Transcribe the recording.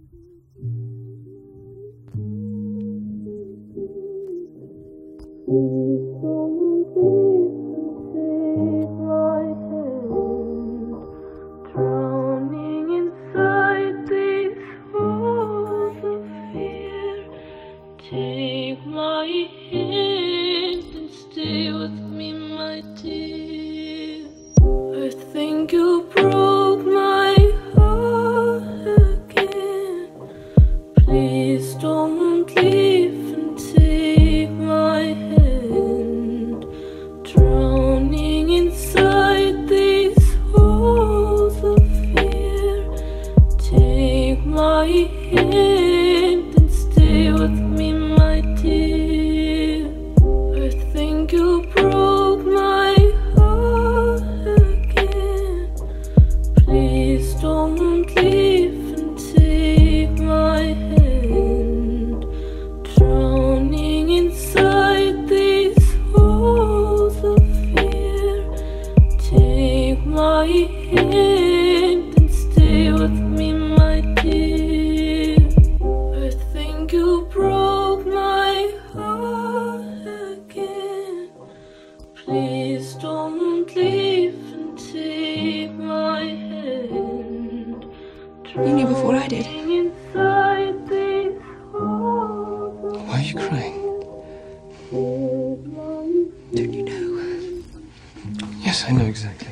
Drowning inside these walls of fear. Take my hand and stay with me, my dear. I think you broke my heart again. Please don't leave and take my hand. Drowning inside these walls of fear. Take my hand and stay with me, my dear. I think you broke my heart again. Please don't leave and take my hand. Drowning inside these walls of fear. Take my hand and stay with me, my dear. I think you broke my heart again. Please don't leave and take my hand. You knew before I did. Drowning inside these walls of Why are you crying? Don't you know? Yes, I know exactly.